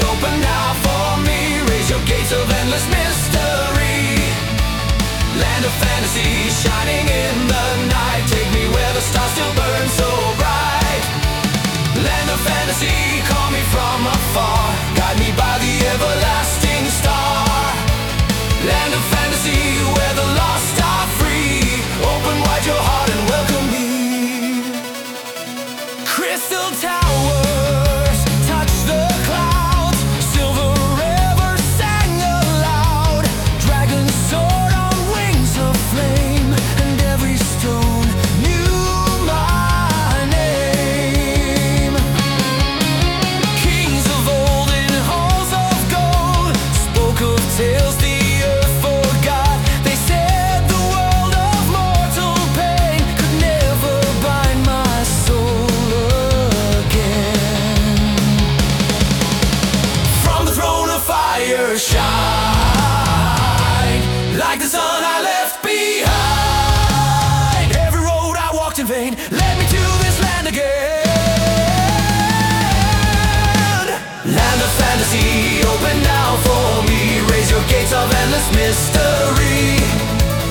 open now for me. Raise your gates of endless mystery. Land of fantasy shining in the night. Take me where the stars still burn so bright. Land of fantasy, call me from afar. Guide me by the everlasting star. Land of fantasy, where the lost are free. Open wide your heart and welcome me. Crystal towers touch the clouds. Silver river sang aloud. Dragon soared on wings of flame, and every stone knew my name. Kings of old in halls of gold spoke of tales the earth forgot. They said the world of mortal pain could never bind my soul again. From the throne of fire shine, like the sun I left behind. Every road I walked in vain led me to this land again. Land of fantasy, open now for me. Raise your gates of endless mystery.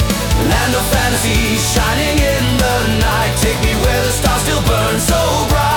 Land of fantasy shining in the night. Take me where the stars still burn so bright.